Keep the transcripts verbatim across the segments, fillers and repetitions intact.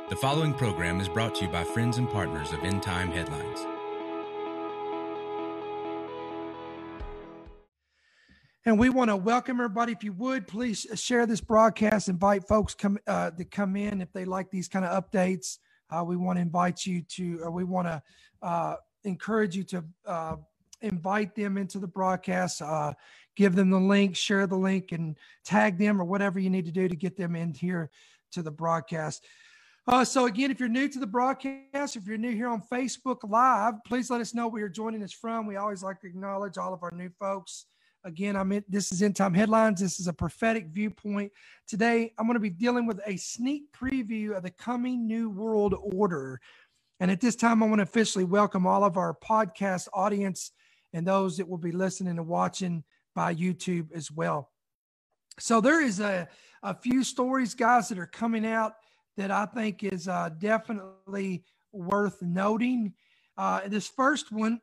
The following program is brought to you by friends and partners of End Time Headlines. And we want to welcome everybody. If you would, please share this broadcast. Invite folks come uh, to come in if they like these kind of updates. Uh, we want to invite you to, or we want to uh, encourage you to uh, invite them into the broadcast. Uh, give them the link, share the link, and tag them or whatever you need to do to get them in here to the broadcast. Uh, so again, if you're new to the broadcast, if you're new here on Facebook Live, please let us know where you're joining us from. We always like to acknowledge all of our new folks. Again, I'm in, this is End Time Headlines. This is a prophetic viewpoint. Today, I'm going to be dealing with a sneak preview of the coming New World Order. And at this time, I want to officially welcome all of our podcast audience and those that will be listening and watching by YouTube as well. So there is a, a few stories, guys, that are coming out that I think is uh, definitely worth noting. Uh, this first one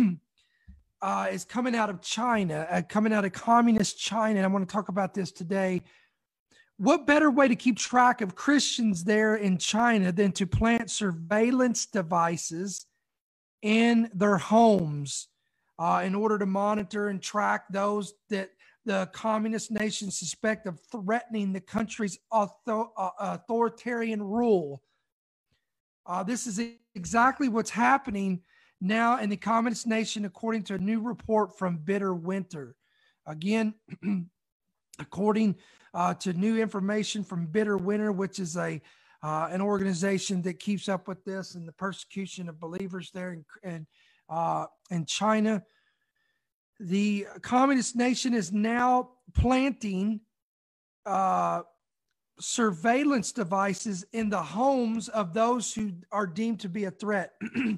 uh, is coming out of China, uh, coming out of communist China. And I want to talk about this today. What better way to keep track of Christians there in China than to plant surveillance devices in their homes uh, in order to monitor and track those that the communist nations suspect of threatening the country's author, uh, authoritarian rule. Uh, this is exactly what's happening now in the communist nation, according to a new report from Bitter Winter. Again, according uh, to new information from Bitter Winter, which is a uh, an organization that keeps up with this and the persecution of believers there in, in, uh, in China. The communist nation is now planting uh, surveillance devices in the homes of those who are deemed to be a threat.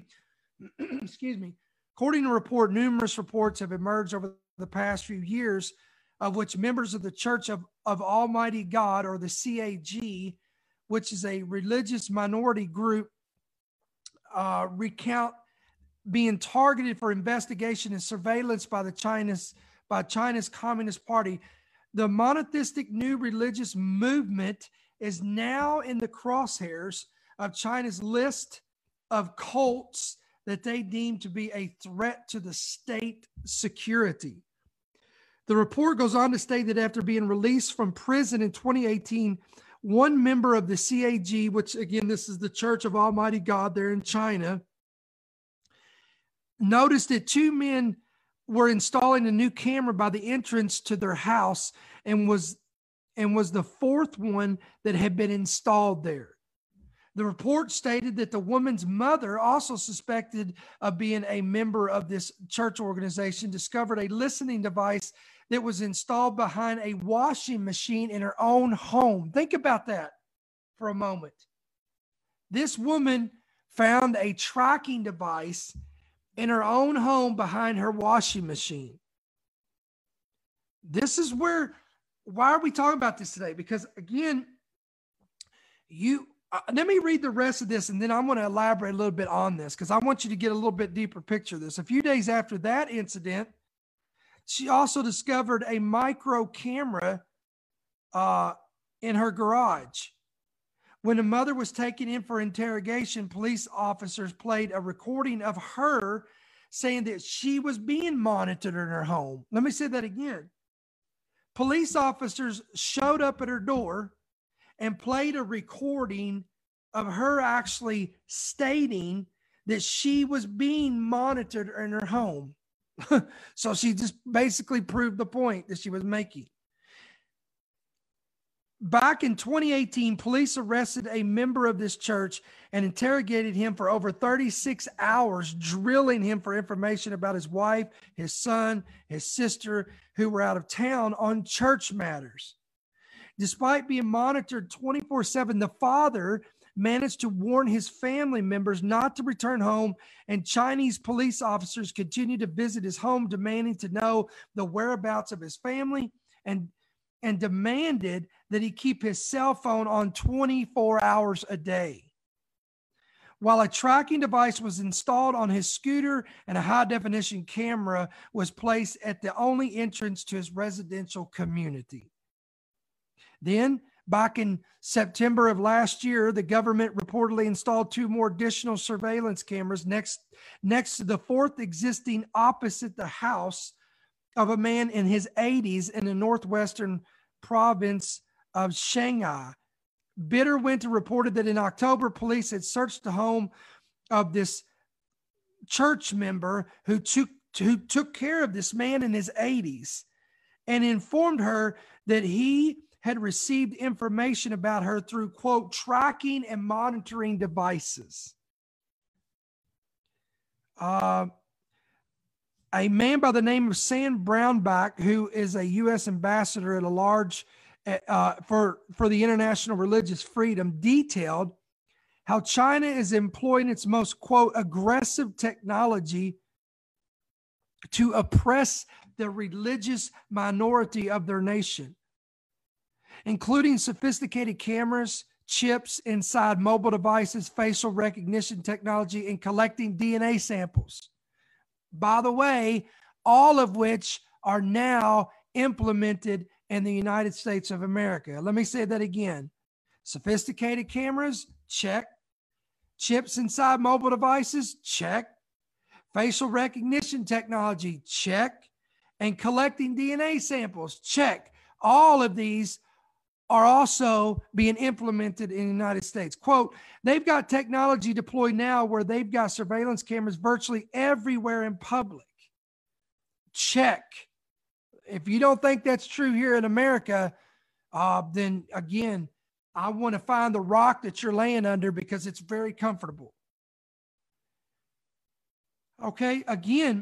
Excuse me. According to a report, numerous reports have emerged over the past few years of which members of the Church of, of Almighty God, or the C A G, which is a religious minority group, uh, recount being targeted for investigation and surveillance by the China's by China's Communist Party. The monotheistic new religious movement is now in the crosshairs of China's list of cults that they deem to be a threat to the state security. The report goes on to state that after being released from prison in twenty eighteen, one member of the C A G, which again, this is the Church of Almighty God there in China, noticed that two men were installing a new camera by the entrance to their house and was and was the fourth one that had been installed there. The report stated that the woman's mother, also suspected of being a member of this church organization, discovered a listening device that was installed behind a washing machine in her own home. Think about that for a moment. This woman found a tracking device in her own home behind her washing machine. This is where, why are we talking about this today? Because again, you, uh, let me read the rest of this and then I'm going to elaborate a little bit on this because I want you to get a little bit deeper picture of this. A few days after that incident, she also discovered a micro camera uh, in her garage. When the mother was taken in for interrogation, police officers played a recording of her saying that she was being monitored in her home. Let me say that again. Police officers showed up at her door and played a recording of her actually stating that she was being monitored in her home. So she just basically proved the point that she was making. Back in twenty eighteen, police arrested a member of this church and interrogated him for over thirty-six hours, drilling him for information about his wife, his son, his sister, who were out of town on church matters. Despite being monitored twenty-four seven, the father managed to warn his family members not to return home, and Chinese police officers continued to visit his home, demanding to know the whereabouts of his family and and demanded that he keep his cell phone on twenty-four hours a day. While a tracking device was installed on his scooter and a high-definition camera was placed at the only entrance to his residential community. Then, Back in September of last year, the government reportedly installed two more additional surveillance cameras next, next to the fourth existing opposite the house of a man in his eighties in the northwestern province of Shanghai. Bitter Winter reported that in October, police had searched the home of this church member who took, who took care of this man in his eighties and informed her that he had received information about her through, quote, tracking and monitoring devices. Uh, a man by the name of Sam Brownback, who is a U S ambassador at a large uh, for, for the international religious freedom, detailed how China is employing its most, quote, aggressive technology to oppress the religious minority of their nation, including sophisticated cameras, chips inside mobile devices, facial recognition technology, and collecting D N A samples. By the way, all of which are now implemented in the United States of America. Let me say that again. Sophisticated cameras, check. Chips inside mobile devices, check. Facial recognition technology, check. And collecting D N A samples, check. All of these are also being implemented in the United States. Quote, they've got technology deployed now where they've got surveillance cameras virtually everywhere in public. Check. If you don't think that's true here in America, uh, then again, I want to find the rock that you're laying under because it's very comfortable. Okay, again,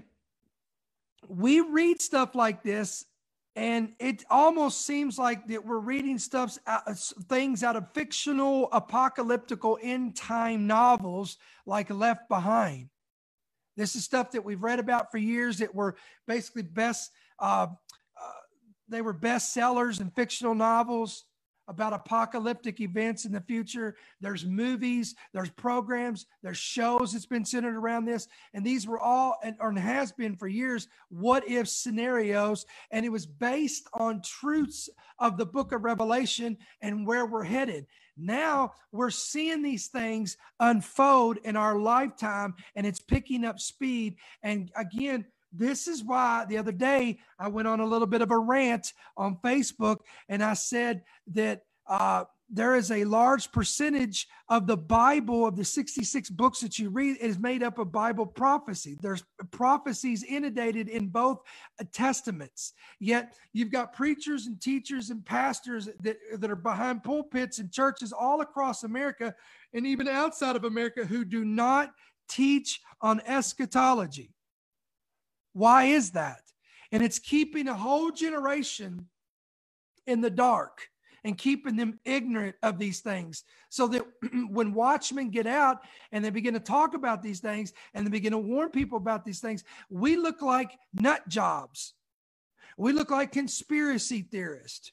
we read stuff like this, and it almost seems like that we're reading stuff, uh, things out of fictional, apocalyptical, end-time novels like Left Behind. This is stuff that we've read about for years that were basically best, uh, uh, they were bestsellers in fictional novels about apocalyptic events in the future. There's movies, there's programs, there's shows that's been centered around this. And these were all, and, or has been for years, what if scenarios. And it was based on truths of the book of Revelation and where we're headed. Now we're seeing these things unfold in our lifetime, and it's picking up speed. And again, this is why the other day I went on a little bit of a rant on Facebook, and I said that uh, there is a large percentage of the Bible, of the sixty-six books that you read, is made up of Bible prophecy. There's prophecies inundated in both testaments. Yet you've got preachers and teachers and pastors that, that are behind pulpits and churches all across America and even outside of America who do not teach on eschatology. Why is that? And it's keeping a whole generation in the dark and keeping them ignorant of these things, so that when watchmen get out and they begin to talk about these things and they begin to warn people about these things, we look like nut jobs. We look like conspiracy theorists.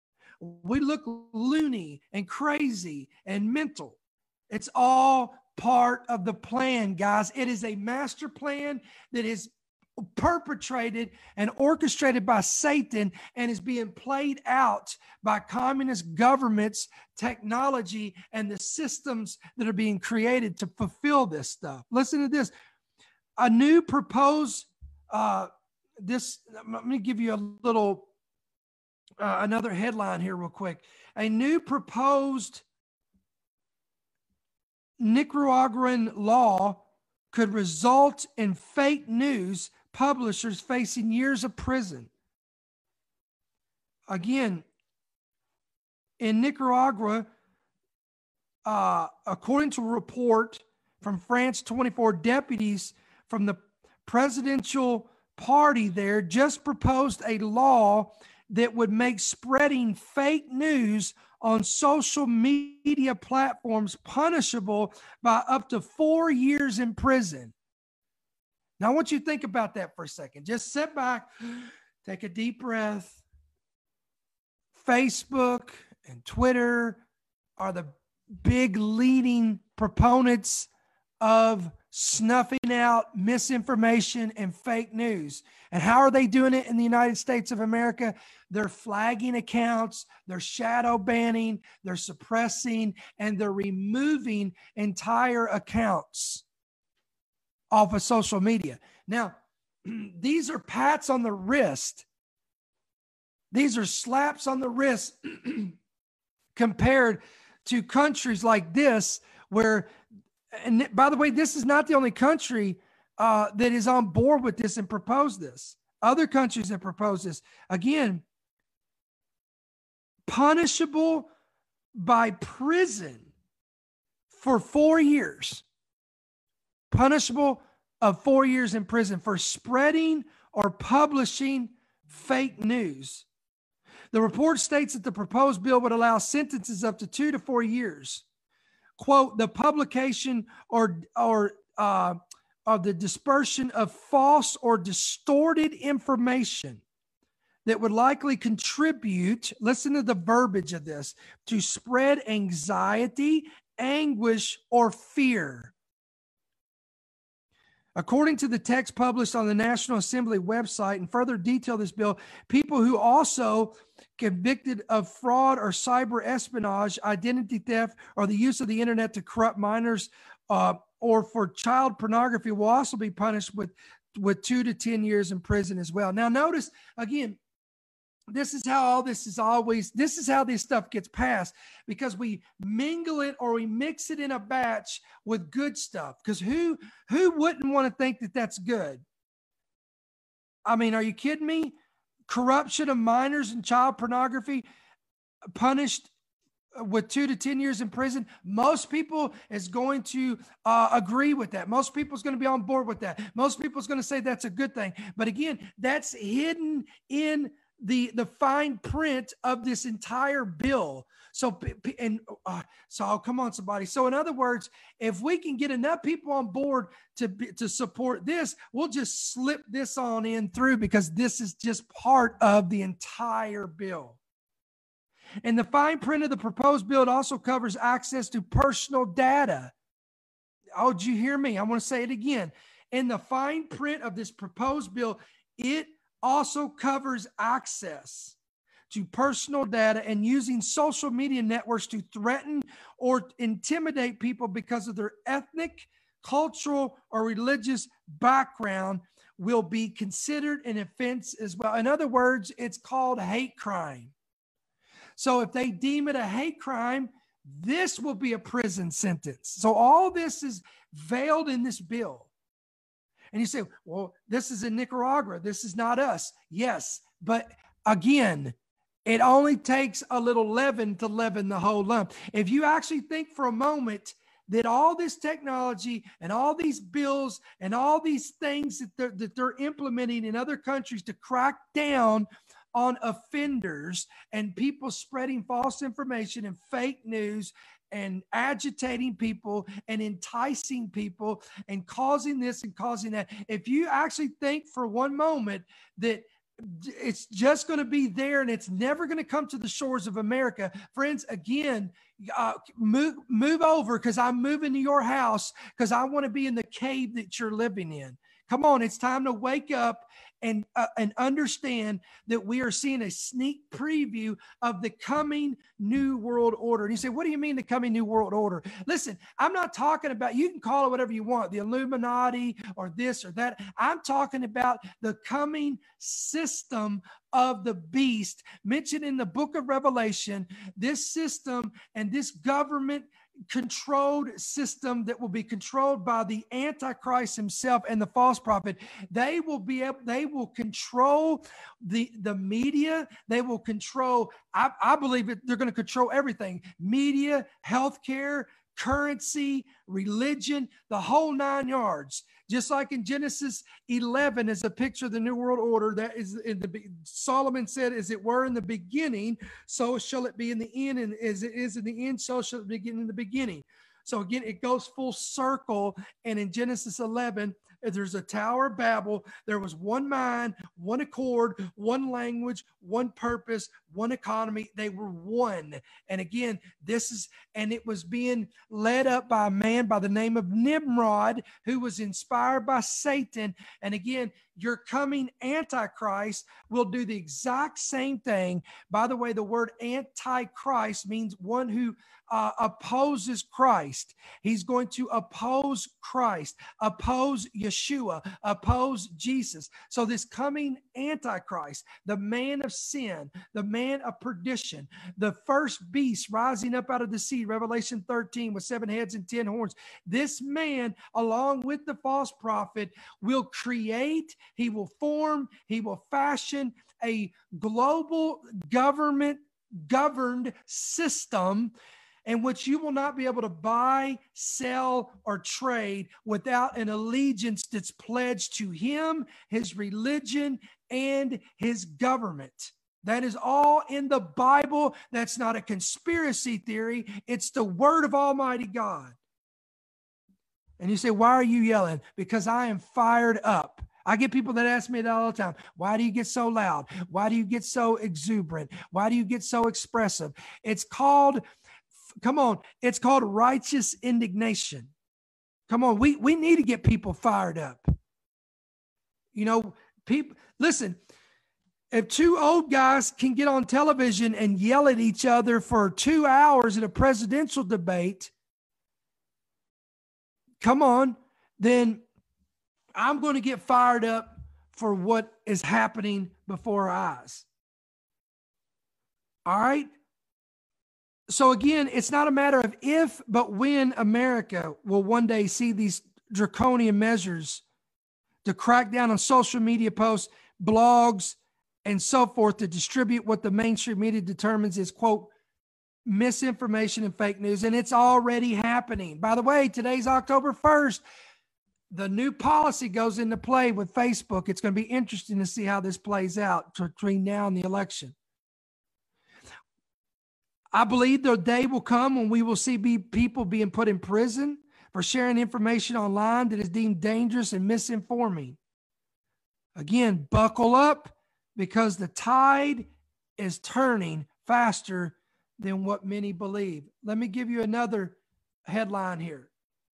We look loony and crazy and mental. It's all part of the plan, guys. It is a master plan that is perpetrated and orchestrated by Satan and is being played out by communist governments, technology, and the systems that are being created to fulfill this stuff. Listen to this. A new proposed, uh, this, let me give you a little, uh, another headline here real quick. A new proposed Nicaraguan law could result in fake news publishers facing years of prison. Again, in Nicaragua, uh, according to a report from France twenty-four, deputies from the presidential party there just proposed a law that would make spreading fake news on social media platforms punishable by up to four years in prison. Now, I want you to think about that for a second. Just sit back, take a deep breath. Facebook and Twitter are the big leading proponents of snuffing out misinformation and fake news. And how are they doing it in the United States of America? They're flagging accounts, they're shadow banning, they're suppressing, and they're removing entire accounts off of social media. Now, these are pats on the wrist. These are slaps on the wrist compared to countries like this where, and by the way, this is not the only country uh, that is on board with this and proposed this. Other countries have proposed this. Again, punishable by prison for four years. Punishable of four years in prison for spreading or publishing fake news. The report states that the proposed bill would allow sentences up to two to four years. Quote, the publication or, or uh, of the dispersion of false or distorted information that would likely contribute, listen to the verbiage of this, to spread anxiety, anguish, or fear. According to the text published on the National Assembly website and further detail this bill, people who also convicted of fraud or cyber espionage, identity theft, or the use of the internet to corrupt minors uh, or for child pornography will also be punished with, with two to ten years in prison as well. Now notice, again, this is how all this is always, this is how this stuff gets passed, because we mingle it or we mix it in a batch with good stuff. Because who, who wouldn't want to think that that's good? I mean, are you kidding me? Corruption of minors and child pornography punished with two to ten years in prison. Most people is going to uh, agree with that. Most people is going to be on board with that. Most people is going to say that's a good thing. But again, that's hidden in the the fine print of this entire bill. So, and uh, so oh, come on, somebody. So in other words, if we can get enough people on board to be, to support this, we'll just slip this on in through, because this is just part of the entire bill. And the fine print of the proposed bill, it also covers access to personal data. Oh, did you hear me? I want to say it again. In the fine print of this proposed bill, it also covers access to personal data and using social media networks to threaten or intimidate people because of their ethnic, cultural, or religious background will be considered an offense as well. In other words, it's called hate crime. So if they deem it a hate crime, this will be a prison sentence. So all this is veiled in this bill. And you say, well, this is in Nicaragua. This is not us. Yes, but again, it only takes a little leaven to leaven the whole lump. If you actually think for a moment that all this technology and all these bills and all these things that they're, that they're implementing in other countries to crack down on offenders and people spreading false information and fake news and agitating people and enticing people and causing this and causing that. If you actually think for one moment that it's just going to be there and it's never going to come to the shores of America, friends, again, uh, move, move over, because I'm moving to your house because I want to be in the cave that you're living in. Come on, it's time to wake up and uh, and understand that we are seeing a sneak preview of the coming new world order. And you say, what do you mean the coming new world order? Listen, I'm not talking about, you can call it whatever you want, the Illuminati or this or that. I'm talking about the coming system of the beast mentioned in the book of Revelation. This system and this government controlled system that will be controlled by the Antichrist himself and the false prophet. They will be able, they will control the, the media. They will control, I, I believe it, they're going to control everything. Media, healthcare, currency, religion, the whole nine yards. Just like in Genesis eleven is a picture of the New World Order. That is in the, Solomon said, as it were in the beginning, so shall it be in the end. And as it is in the end, so shall it begin in the beginning. So again, it goes full circle. And in Genesis eleven, there's a Tower of Babel. There was one mind, one accord, one language, one purpose, one economy. They were one. And again, this is, and it was being led up by a man by the name of Nimrod, who was inspired by Satan. And again, your coming Antichrist will do the exact same thing. By the way, the word Antichrist means one who uh, opposes Christ. He's going to oppose Christ, oppose Yeshua, oppose Jesus. So this coming Antichrist, the man of sin, the man of perdition, the first beast rising up out of the sea, Revelation thirteen, with seven heads and ten horns. This man, along with the false prophet, will create, he will form, he will fashion a global government governed system in which you will not be able to buy, sell, or trade without an allegiance that's pledged to him, his religion, and his government. That is all in the Bible. That's not a conspiracy theory. It's the word of Almighty God. And you say, why are you yelling? Because I am fired up. I get people that ask me that all the time. Why do you get so loud? Why do you get so exuberant? Why do you get so expressive? It's called, come on, it's called righteous indignation. Come on, we, we need to get people fired up. You know, people, listen, if two old guys can get on television and yell at each other for two hours in a presidential debate, come on, then I'm going to get fired up for what is happening before our eyes. All right? So again, it's not a matter of if, but when America will one day see these draconian measures to crack down on social media posts, blogs, and so forth to distribute what the mainstream media determines is, quote, misinformation and fake news. And it's already happening. By the way, today's October first. The new policy goes into play with Facebook. It's going to be interesting to see how this plays out between now and the election. I believe the day will come when we will see be people being put in prison for sharing information online that is deemed dangerous and misinforming. Again, buckle up, because the tide is turning faster than what many believe. Let me give you another headline here.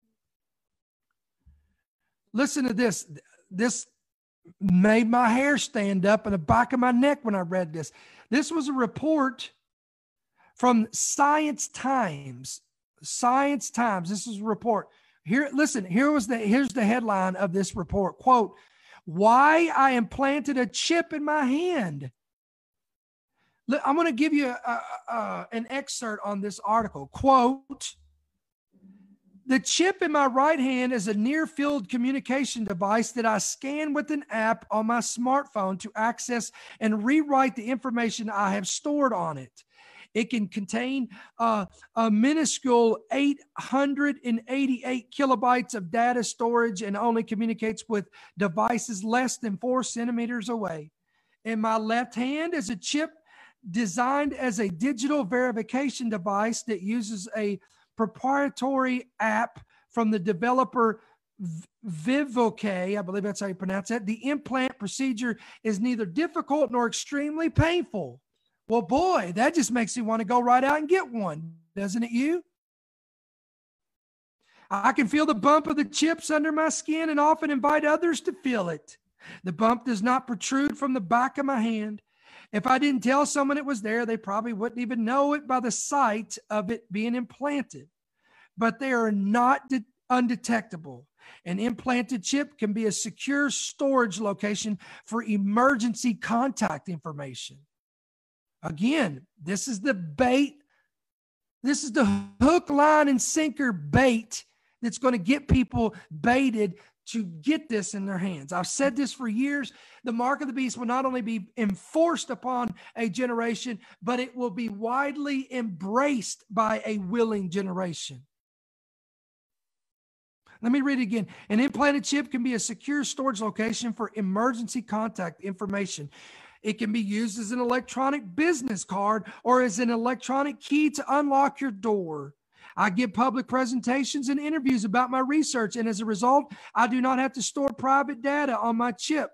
Listen to this. This made my hair stand up in the back of my neck when I read this. This was a report from Science Times. Science Times. This is a report. Here, listen, here was the here's the headline of this report. Quote, "Why I implanted a chip in my hand." I'm going to give you a, a, a, an excerpt on this article. Quote, "The chip in my right hand is a near-field communication device that I scan with an app on my smartphone to access and rewrite the information I have stored on it. It can contain uh, a minuscule eight hundred eighty-eight kilobytes of data storage and only communicates with devices less than four centimeters away. In my left hand is a chip designed as a digital verification device that uses a proprietary app from the developer Vivoke. I believe that's how you pronounce it. The implant procedure is neither difficult nor extremely painful." Well, boy, that just makes me want to go right out and get one, doesn't it you? "I can feel the bump of the chips under my skin and often invite others to feel it. The bump does not protrude from the back of my hand. If I didn't tell someone it was there, they probably wouldn't even know it by the sight of it being implanted. But they are not de- undetectable. An implanted chip can be a secure storage location for emergency contact information." Again, this is the bait. This is the hook, line, and sinker bait that's going to get people baited to get this in their hands. I've said this for years. The mark of the beast will not only be enforced upon a generation, but it will be widely embraced by a willing generation. Let me read it again. An implanted chip can be a secure storage location for emergency contact information. It can be used as an electronic business card or as an electronic key to unlock your door. I give public presentations and interviews about my research, and as a result, I do not have to store private data on my chip.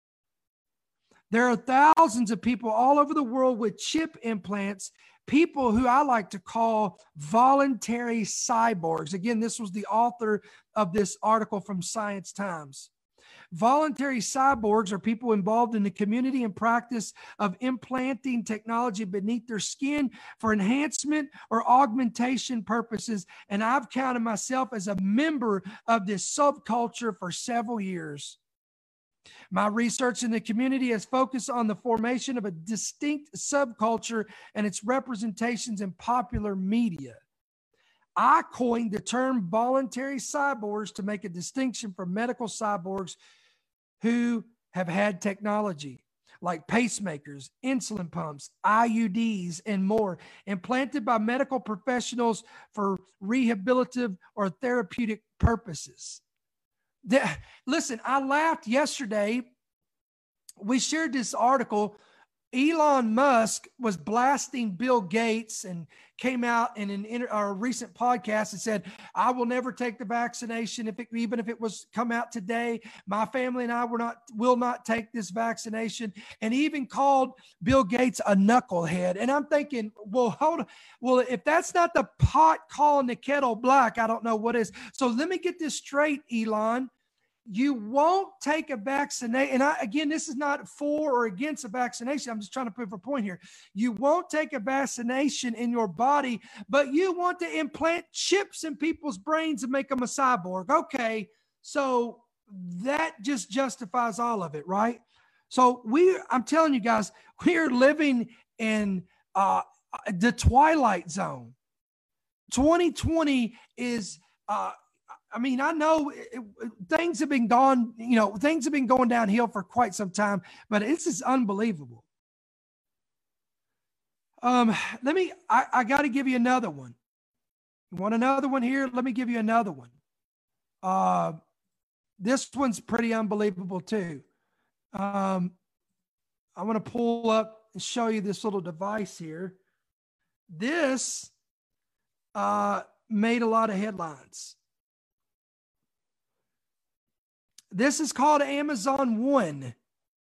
There are thousands of people all over the world with chip implants, people who I like to call voluntary cyborgs. Again, this was the author of this article from Science Times. Voluntary cyborgs are people involved in the community and practice of implanting technology beneath their skin for enhancement or augmentation purposes. And I've counted myself as a member of this subculture for several years. My research in the community has focused on the formation of a distinct subculture and its representations in popular media. I coined the term voluntary cyborgs to make a distinction from medical cyborgs who have had technology like pacemakers, insulin pumps, I U Ds, and more implanted by medical professionals for rehabilitative or therapeutic purposes. The, listen, I laughed yesterday. We shared this article. Elon Musk was blasting Bill Gates and came out in an inter, or a recent podcast and said, I will never take the vaccination. If it, even if it was come out today, my family and I were not, will not take this vaccination. And he even called Bill Gates a knucklehead. And I'm thinking, well, hold on. Well, if that's not the pot calling the kettle black, I don't know what is. So let me get this straight, Elon. You won't take a vaccination. And I, again, this is not for or against a vaccination. I'm just trying to prove a point here. You won't take a vaccination in your body, but you want to implant chips in people's brains and make them a cyborg. Okay, so that just justifies all of it, right? So we, I'm telling you guys, we are living in uh, the twilight zone. twenty twenty is... Uh, I mean, I know it, it, things have been gone, you know, things have been going downhill for quite some time, but it's just unbelievable. Um, let me, I, I got to give you another one. You want another one here? Let me give you another one. Uh, this one's pretty unbelievable too. Um, I want to pull up and show you this little device here. This uh, made a lot of headlines. This is called Amazon One.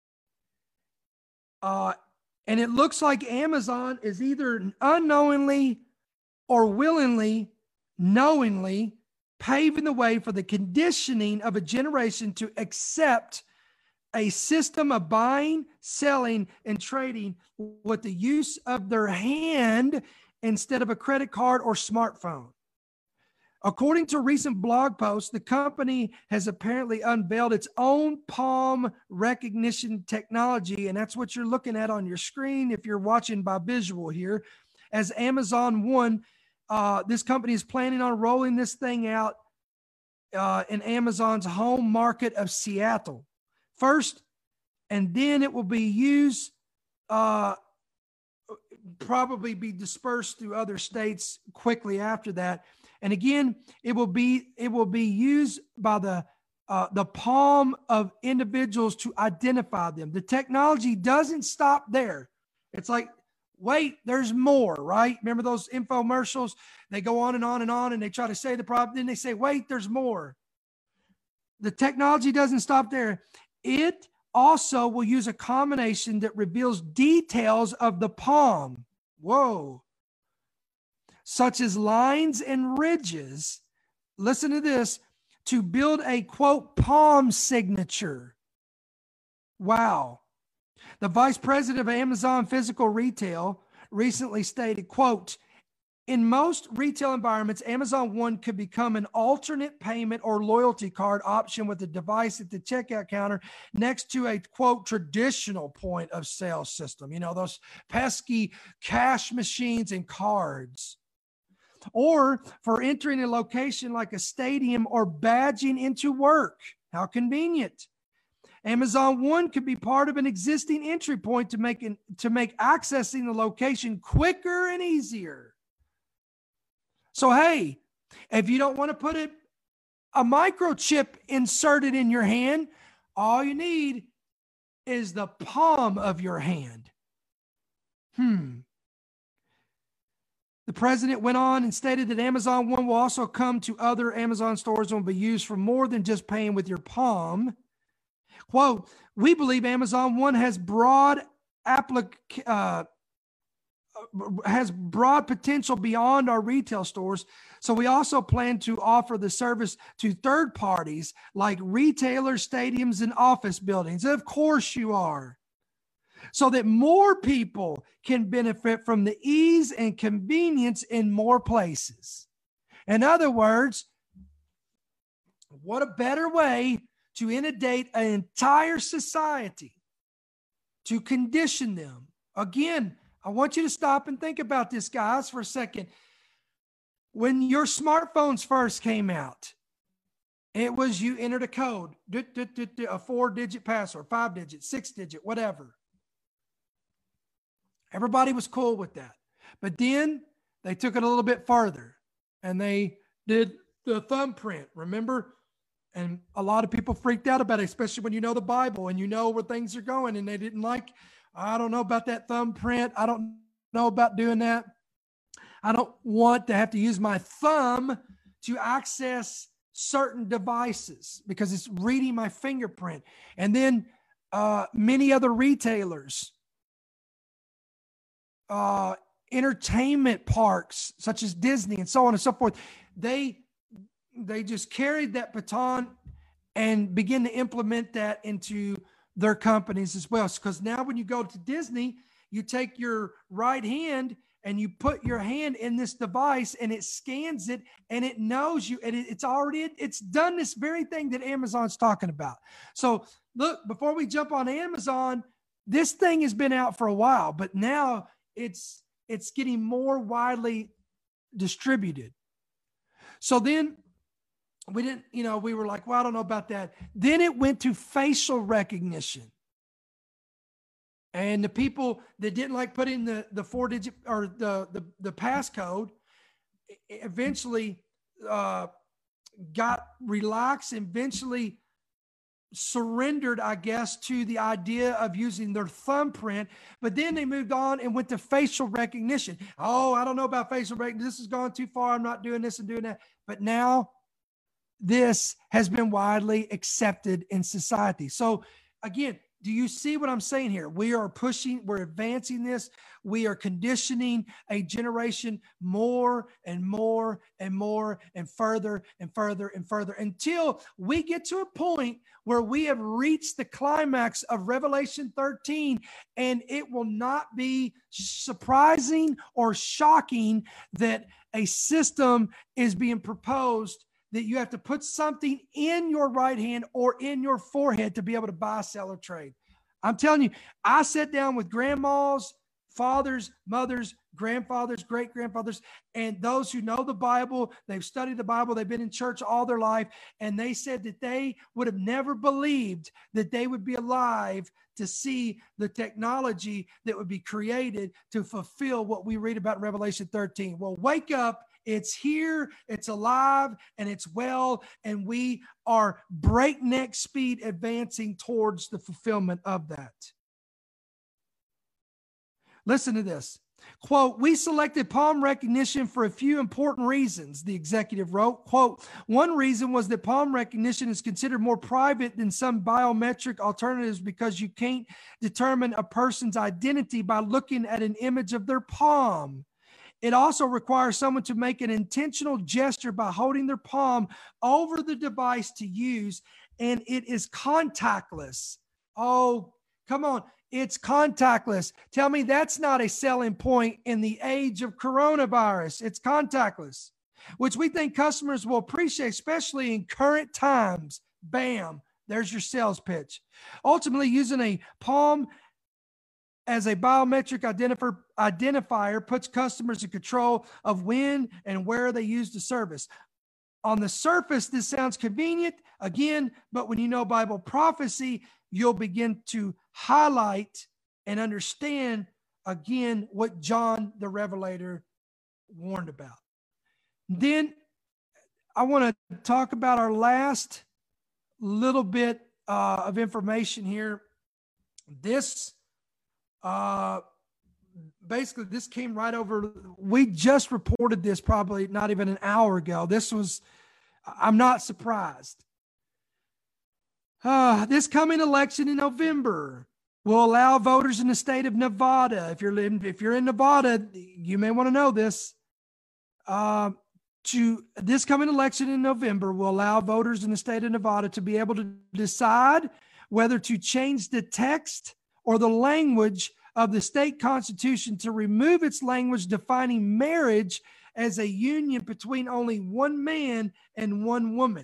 Uh, and it looks like Amazon is either unknowingly or willingly, knowingly paving the way for the conditioning of a generation to accept a system of buying, selling, and trading with the use of their hand instead of a credit card or smartphone. According to a recent blog post, the company has apparently unveiled its own palm recognition technology, and that's what you're looking at on your screen if you're watching by visual here. As Amazon One, uh, this company is planning on rolling this thing out uh, in Amazon's home market of Seattle first, and then it will be used, uh, probably be dispersed through other states quickly after that. And again, it will be it will be used by the uh, the palm of individuals to identify them. The technology doesn't stop there. It's like, wait, there's more, right? Remember those infomercials? They go on and on and on, and they try to say the problem. Then they say, wait, there's more. The technology doesn't stop there. It also will use a combination that reveals details of the palm. Whoa. Such as lines and ridges, listen to this, to build a, quote, palm signature. Wow. The vice president of Amazon Physical Retail recently stated, quote, in most retail environments, Amazon One could become an alternate payment or loyalty card option with a device at the checkout counter next to a, quote, traditional point of sale system. You know, those pesky cash machines and cards. Or for entering a location like a stadium or badging into work. How convenient. Amazon One could be part of an existing entry point to make, an, to make accessing the location quicker and easier. So, hey, if you don't want to put it, a microchip inserted in your hand, all you need is the palm of your hand. Hmm. The president went on and stated that Amazon One will also come to other Amazon stores and will be used for more than just paying with your palm. Quote, we believe Amazon One has broad applic uh, has broad potential beyond our retail stores. So we also plan to offer the service to third parties like retailers, stadiums, and office buildings. Of course you are. So that more people can benefit from the ease and convenience in more places. In other words, what a better way to inundate an entire society, to condition them. Again, I want you to stop and think about this, guys, for a second. When your smartphones first came out, it was you entered a code, a four-digit password, five-digit, six-digit, whatever. Everybody was cool with that. But then they took it a little bit further and they did the thumbprint, remember? And a lot of people freaked out about it, especially when you know the Bible and you know where things are going, and they didn't like, I don't know about that thumbprint. I don't know about doing that. I don't want to have to use my thumb to access certain devices because it's reading my fingerprint. And then uh, many other retailers, uh, entertainment parks such as Disney and so on and so forth, they they just carried that baton and begin to implement that into their companies as well. Because now when you go to Disney, you take your right hand and you put your hand in this device and it scans it and it knows you, and it, it's already, it's done this very thing that Amazon's talking about. So look, before we jump on Amazon, this thing has been out for a while, but now it's, it's getting more widely distributed. So then we didn't, you know, we were like, well, I don't know about that. Then it went to facial recognition. And the people that didn't like putting the, the four digit or the, the, the passcode eventually uh, got relaxed, eventually surrendered, I guess, to the idea of using their thumbprint. But then they moved on and went to facial recognition. Oh, I don't know about facial recognition. This has gone too far. I'm not doing this and doing that. But now this has been widely accepted in society. So again, do you see what I'm saying here? We are pushing, we're advancing this. We are conditioning a generation more and more and more and further and further and further until we get to a point where we have reached the climax of Revelation thirteen, and it will not be surprising or shocking that a system is being proposed that you have to put something in your right hand or in your forehead to be able to buy, sell, or trade. I'm telling you, I sat down with grandmas, fathers, mothers, grandfathers, great-grandfathers, and those who know the Bible, they've studied the Bible, they've been in church all their life, and they said that they would have never believed that they would be alive to see the technology that would be created to fulfill what we read about in Revelation thirteen. Well, wake up. It's here, it's alive, and it's well, and we are breakneck speed advancing towards the fulfillment of that. Listen to this. Quote, we selected palm recognition for a few important reasons, the executive wrote. Quote, one reason was that palm recognition is considered more private than some biometric alternatives because you can't determine a person's identity by looking at an image of their palm. It also requires someone to make an intentional gesture by holding their palm over the device to use, and it is contactless. Oh, come on. It's contactless. Tell me that's not a selling point in the age of coronavirus. It's contactless, which we think customers will appreciate, especially in current times. Bam, there's your sales pitch. Ultimately, using a palm as a biometric identifier, identifier puts customers in control of when and where they use the service. On the surface, this sounds convenient, again, but when you know Bible prophecy, you'll begin to highlight and understand, again, what John the Revelator warned about. Then I want to talk about our last little bit uh, of information here. This Uh, basically this came right over. We just reported this probably not even an hour ago. This was, I'm not surprised. Uh, this coming election in November will allow voters in the state of Nevada. If you're in, if you're in Nevada, you may want to know this. Uh, to this coming election in November will allow voters in the state of Nevada to be able to decide whether to change the text or the language of the state constitution to remove its language defining marriage as a union between only one man and one woman.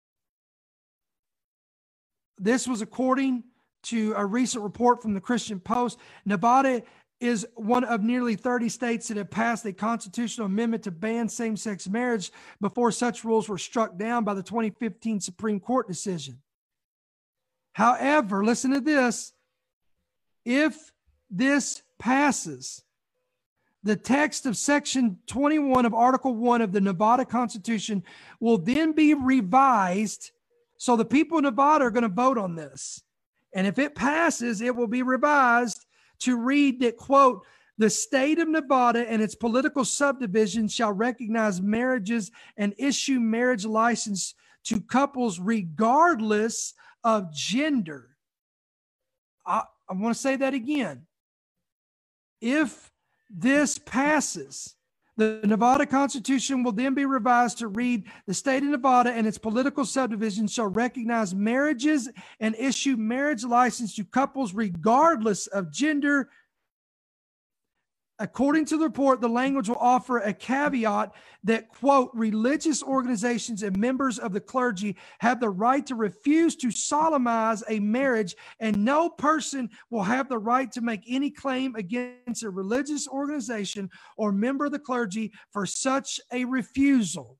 This was according to a recent report from the Christian Post. Nevada is one of nearly thirty states that have passed a constitutional amendment to ban same-sex marriage before such rules were struck down by the twenty fifteen Supreme Court decision. However, listen to this. If this passes, the text of Section twenty-one of Article one of the Nevada Constitution will then be revised. So the people of Nevada are going to vote on this. And if it passes, it will be revised to read that, quote, the state of Nevada and its political subdivisions shall recognize marriages and issue marriage license to couples regardless of gender. I, I want to say that again. If this passes, the Nevada Constitution will then be revised to read, the state of Nevada and its political subdivisions shall recognize marriages and issue marriage license to couples regardless of gender. According to the report, the language will offer a caveat that, quote, religious organizations and members of the clergy have the right to refuse to solemnize a marriage, and no person will have the right to make any claim against a religious organization or member of the clergy for such a refusal.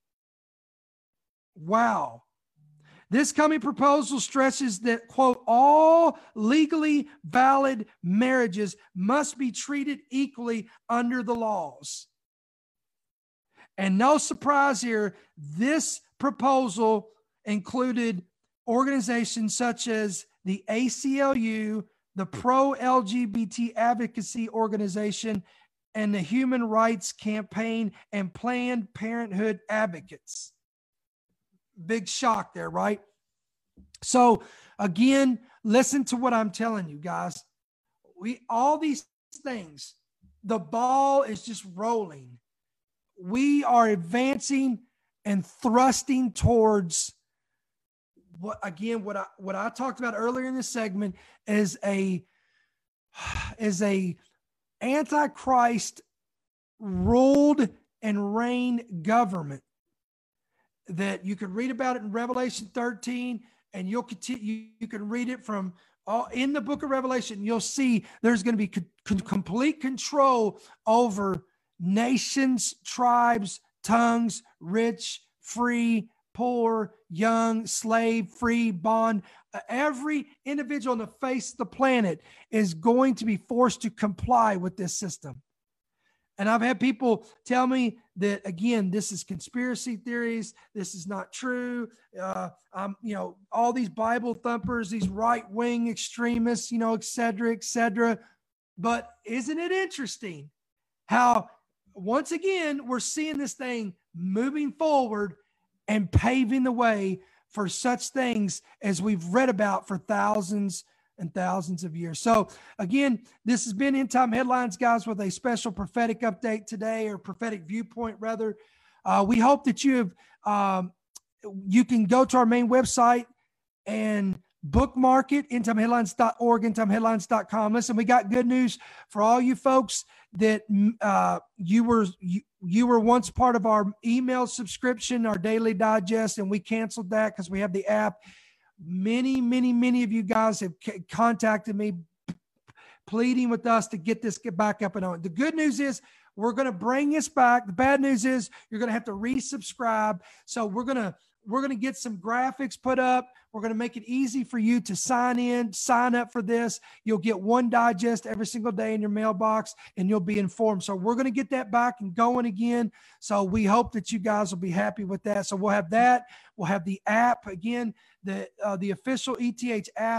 Wow. This coming proposal stresses that, quote, all legally valid marriages must be treated equally under the laws. And no surprise here, this proposal included organizations such as the A C L U, the Pro-L G B T Advocacy Organization, and the Human Rights Campaign and Planned Parenthood advocates. Big shock there, right? So again, listen to what I'm telling you guys. We, all these things, the ball is just rolling. We are advancing and thrusting towards what, again, what I, what I talked about earlier in this segment is a, is a Antichrist ruled and reigned government that you can read about it in Revelation thirteen, and you'll continue, you can read it from all in the book of Revelation. You'll see there's going to be co- complete control over nations, tribes, tongues, rich, free, poor, young, slave, free, bond. Uh, every individual on the face of the planet is going to be forced to comply with this system. And I've had people tell me that, again, this is conspiracy theories. This is not true. Uh, um, you know, all these Bible thumpers, these right-wing extremists, you know, et cetera, et cetera. But isn't it interesting how, once again, we're seeing this thing moving forward and paving the way for such things as we've read about for thousands and thousands of years. So again, this has been End Time Headlines, guys, with a special prophetic update today, or prophetic viewpoint rather. Uh, we hope that you have, um, you can go to our main website and bookmark it, end time headlines dot org, end time headlines dot com. Listen, we got good news for all you folks that uh, you were you, you were once part of our email subscription, our daily digest, and we canceled that because we have the app. Many, many, many of you guys have c- contacted me pleading with us to get this get back up and on. The good news is we're going to bring this back. The bad news is you're going to have to resubscribe. So we're going to we're going to get some graphics put up. We're going to make it easy for you to sign in, sign up for this. You'll get one digest every single day in your mailbox, and you'll be informed. So we're going to get that back and going again. So we hope that you guys will be happy with that. So we'll have that. We'll have the app again, the uh, the official E T H app.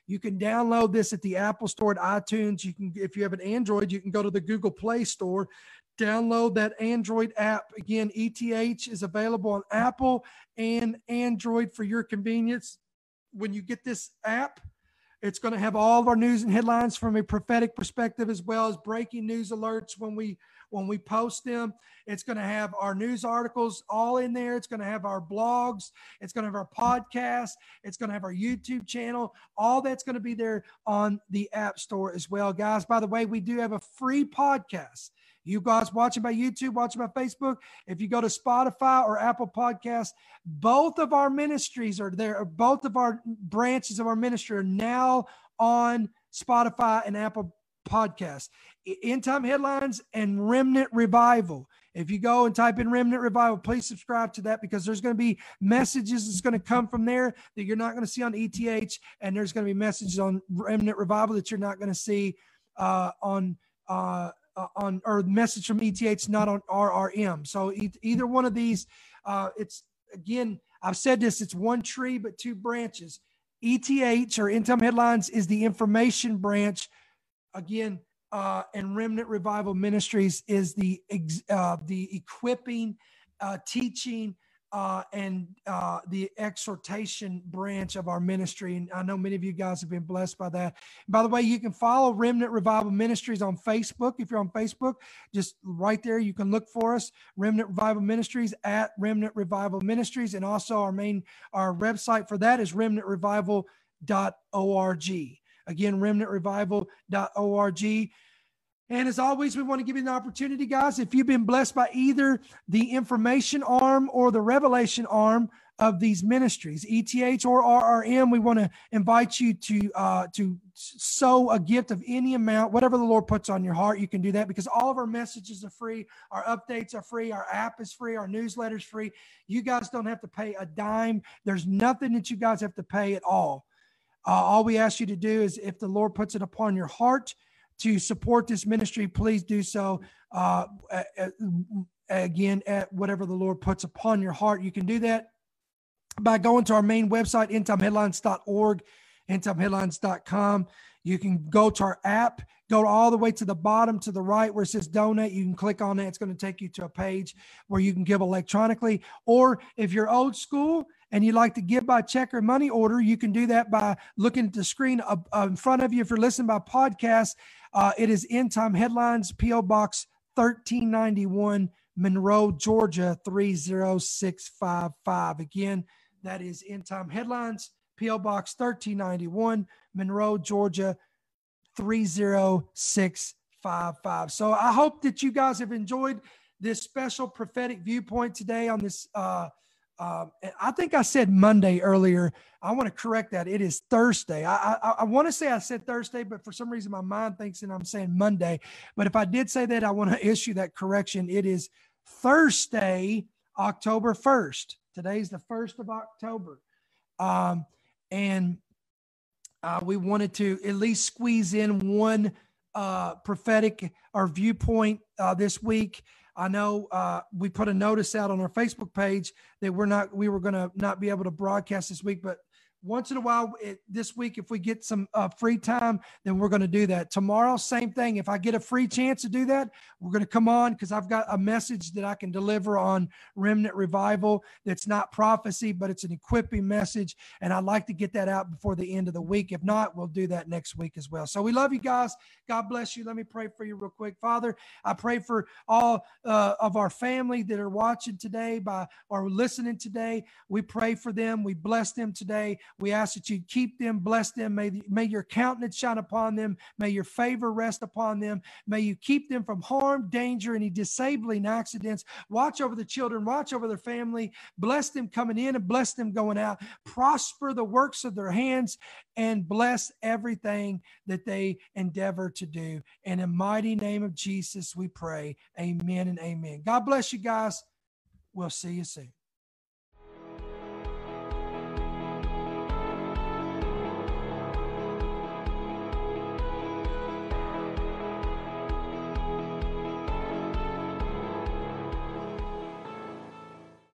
You can download this at the Apple Store at iTunes. You can, if you have an Android, you can go to the Google Play Store, download that Android app. Again, E T H is available on Apple and Android for your convenience. When you get this app, it's going to have all of our news and headlines from a prophetic perspective, as well as breaking news alerts when we when we post them. It's going to have our news articles all in there. It's going to have our blogs. It's going to have our podcast. It's going to have our YouTube channel. All that's going to be there on the App Store as well. Guys, by the way, we do have a free podcast. You guys watching by YouTube, watching by Facebook, if you go to Spotify or Apple Podcasts, both of our ministries are there. Both of our branches of our ministry are now on Spotify and Apple Podcasts. End Time Headlines and Remnant Revival. If you go and type in Remnant Revival, please subscribe to that, because there's going to be messages that's going to come from there that you're not going to see on E T H, and there's going to be messages on Remnant Revival that you're not going to see uh, on uh, Uh, on or message from E T H, not on R R M. So e- either one of these, uh, it's again, I've said this, it's one tree, but two branches. E T H, or End Time Headlines, is the information branch. Again, uh, and Remnant Revival Ministries is the, ex- uh, the equipping, uh, teaching, uh, and uh, the exhortation branch of our ministry. And I know many of you guys have been blessed by that. By the way, you can follow Remnant Revival Ministries on Facebook. If you're on Facebook, just right there, you can look for us, Remnant Revival Ministries, at Remnant Revival Ministries. And also our main, our website for that is remnant revival dot org. Again, remnant revival dot org. And as always, we want to give you an opportunity, guys. If you've been blessed by either the information arm or the revelation arm of these ministries, E T H or R R M, we want to invite you to uh, to sow a gift of any amount, whatever the Lord puts on your heart. You can do that, because all of our messages are free. Our updates are free. Our app is free. Our newsletter is free. You guys don't have to pay a dime. There's nothing that you guys have to pay at all. Uh, all we ask you to do is, if the Lord puts it upon your heart to support this ministry, please do so. Uh, again, at whatever the Lord puts upon your heart. You can do that by going to our main website, end time headlines dot org, end time headlines dot com. You can go to our app, go all the way to the bottom to the right where it says donate. You can click on that. It's going to take you to a page where you can give electronically. Or if you're old school and you like to give by check or money order, you can do that by looking at the screen uh, uh, in front of you. If you're listening by podcast, uh, it is End Time Headlines, P O Box thirteen ninety-one, Monroe, Georgia, three zero six five five. Again, that is End Time Headlines, P O Box thirteen ninety-one, Monroe, Georgia, three zero six five five. So I hope that you guys have enjoyed this special prophetic viewpoint today on this. Uh, uh, I think I said Monday earlier. I want to correct that. It is Thursday. I, I, I want to say I said Thursday, but for some reason my mind thinks that I'm saying Monday. But if I did say that, I want to issue that correction. It is Thursday, October first. Today's the first of October. Um, and uh, we wanted to at least squeeze in one uh, prophetic or viewpoint uh, this week. I know uh, we put a notice out on our Facebook page that we're not, we were going to not be able to broadcast this week, but once in a while it, this week, if we get some uh, free time, then we're going to do that. Tomorrow, same thing. If I get a free chance to do that, we're going to come on, because I've got a message that I can deliver on Remnant Revival. That's not prophecy, but it's an equipping message. And I'd like to get that out before the end of the week. If not, we'll do that next week as well. So we love you guys. God bless you. Let me pray for you real quick. Father, I pray for all uh, of our family that are watching today by or listening today. We pray for them. We bless them today. We ask that you keep them, bless them. May, may your countenance shine upon them. May your favor rest upon them. May you keep them from harm, danger, any disabling accidents. Watch over the children. Watch over their family. Bless them coming in and bless them going out. Prosper the works of their hands and bless everything that they endeavor to do. In the mighty name of Jesus, we pray. Amen and amen. God bless you guys. We'll see you soon.